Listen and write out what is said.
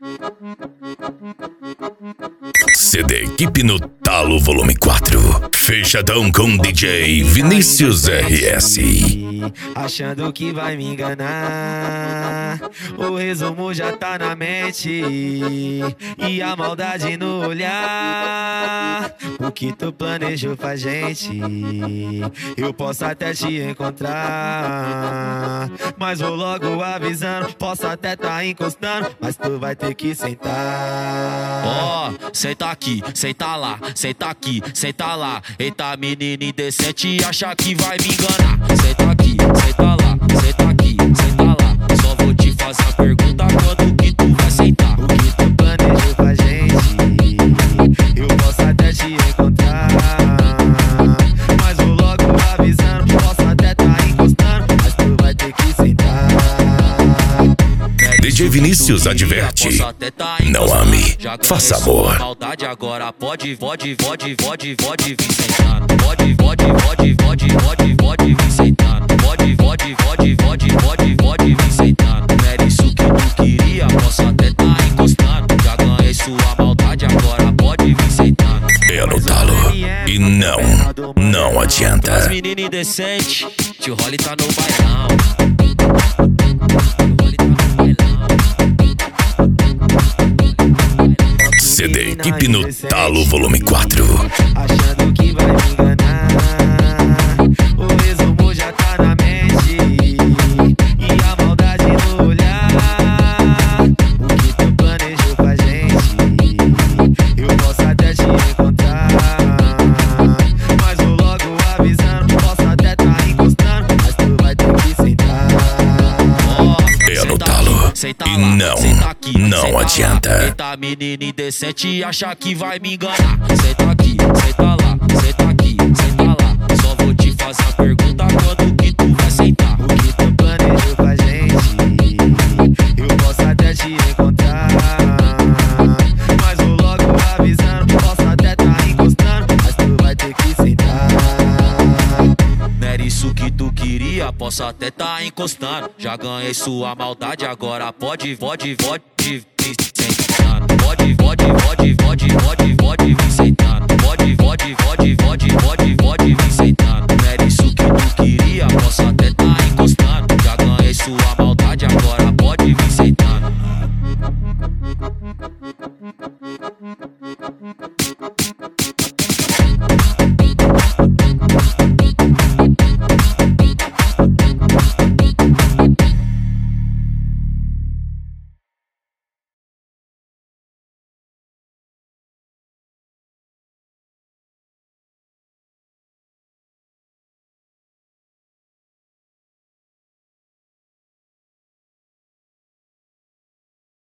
CD Equipe no Talo Volume 4. Fechadão com DJ Vinícius RS. Achando que vai me enganar, o resumo já tá na mente e a maldade no olhar. O que tu planejou pra gente, eu posso até te encontrar, mas vou logo avisando, posso até tá encostando, mas tu vai ter que sentar. Ó, senta aqui, senta lá, senta aqui, senta lá. Eita menina indecente, acha que vai me enganar. Senta aqui, senta lá, senta aqui, senta lá. Só vou te fazer a pergunta, quando que tu vai sentar? O que tu planejou pra gente, eu posso até te encontrar, mas vou logo avisando, posso até tá encostando, mas tu vai ter que sentar. DJ Vinícius adverte: não ame, faça amor. Maldade agora pode vir sentando. Pode vir sentando. Pode vir sentando. Não era isso que tu queria, posso até tá encostando. Já ganhei sua maldade, agora pode vir sentando. É no talo e não adianta. As meninas indecentes, tio Rolly tá no bailão. CD Equipe no Talo Volume 4. Achando que vai me enganar, o resumo já tá na mente e a maldade no olhar. O que tu planejou pra gente, eu posso até te encontrar, mas vou logo avisando, posso até tá encostando, mas tu vai ter que sentar. É no talo e não adianta. Eita menina indecente, acha que vai me enganar. Senta aqui, senta lá, senta aqui, senta lá. Só vou te fazer a pergunta, quando que tu vai sentar? O que tu planejou pra gente, eu posso até te encontrar, mas vou logo avisando, posso até tá encostando, mas tu vai ter que sentar. Não era isso que tu queria, posso até tá encostando. Já ganhei sua maldade, agora pode vir sentando. Pode vir sentando. Pode vir sentando.